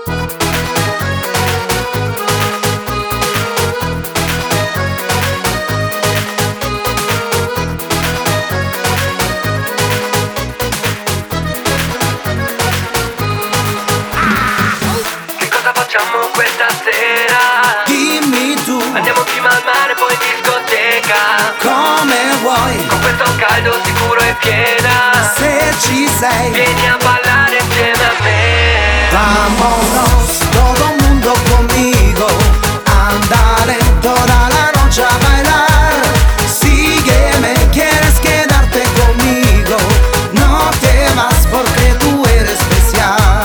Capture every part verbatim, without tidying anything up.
Facciamo questa sera? Dimmi tu. Andiamo prima al mare poi in discoteca. Come vuoi. Con questo caldo sicuro e piena. Se ci sei, vieni a ballare insieme a me. Vámonos, todo mundo conmigo. Anda toda la noche a bailar. Sígueme, quieres quedarte conmigo. No te vas porque tú eres especial.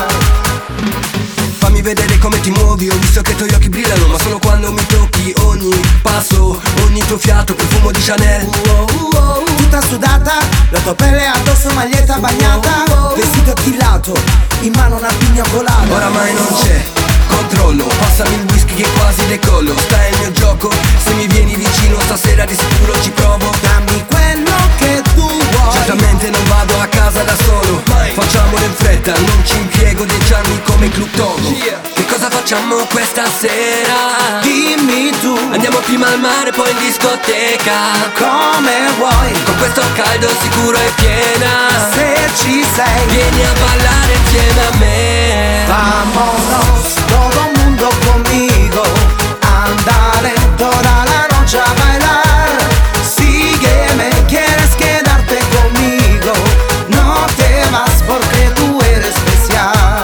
Fammi vedere come ti muovi, ho visto che i tuoi occhi brillano, ma solo quando mi tocchi. Ogni passo, ogni tuo fiato, profumo di Chanel. uh, uh, uh, Tutta sudata, la tua pelle addosso, maglietta bagnata. Vestito attillato, in mano una pigna colata. Oramai non c'è controllo, passami il whisky che quasi decollo. Stai il mio gioco, se mi vieni vicino stasera di sicuro ci provo. Dammi quello che tu vuoi. Certamente non vado a casa da solo, facciamolo in fretta, non ci impiego dieci anni come Club Togo. Che cosa facciamo questa sera? Dimmi tu. Andiamo prima al mare poi in discoteca. Come vuoi. Con questo caldo sicuro e piena. Se ci sei, vieni a ballare insieme a me. Vámonos, todo mundo conmigo. Anda toda la noche a bailar. Sígueme, quieres quedarte conmigo. No te vas porque tú eres especial.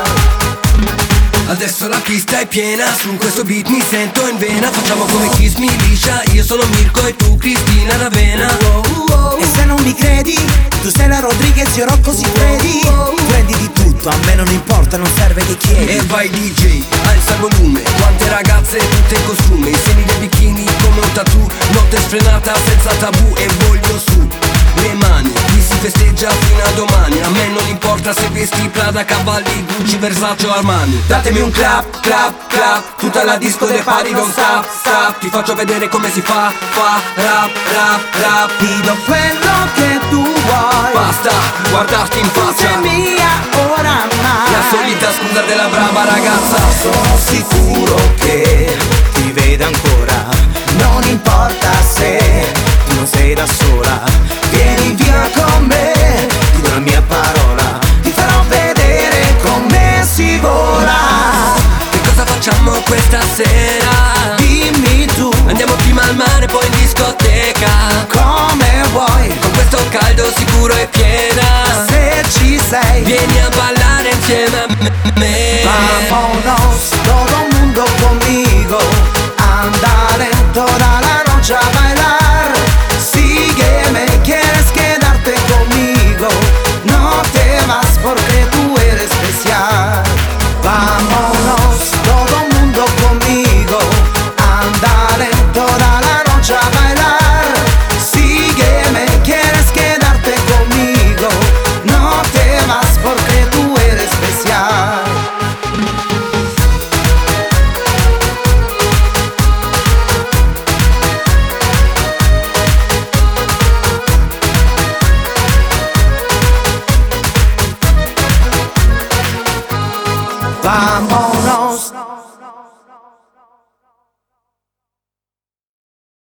Adesso la pista è piena, su questo beat mi sento in vena. Facciamo come Kiss Me liscia, io sono Mirko e tu Cristina D'Avena. E se non mi credi, tu sei la Rodriguez, io Rocco Siffredi. Prendi di tutto, a me non importa, non serve che chiedi. E vai D J, alza il volume, quante ragazze tutte in costume. I seni dei bikini come un tattoo, notte sfrenata senza tabù. E voglio su le mani, qui si festeggia fino a domani. A me non importa se vesti Prada, Cavalli, Gucci, Versace o Armani. Datemi un clap, clap, clap, tutta la disco dei pari non stop, stop. Ti faccio vedere come si fa, fa, rap, rap, rap. Ti do quello che tu vuoi. Basta guardarti in Tu faccia, sei mia oramai. la solita scusa della brava ragazza. Sono sicuro che ti veda ancora. Non importa se tu non sei da sola. Vieni via con me, ti do la mia parola. Ti farò vedere come si vola. Che cosa facciamo questa sera? Dimmi tu. Andiamo prima al mare poi in discoteca. Come vuoi. Con questo caldo sicuro e piena. Se ci sei, vieni a ballare insieme a me. Vámonos, todo mundo conmigo. Anda toda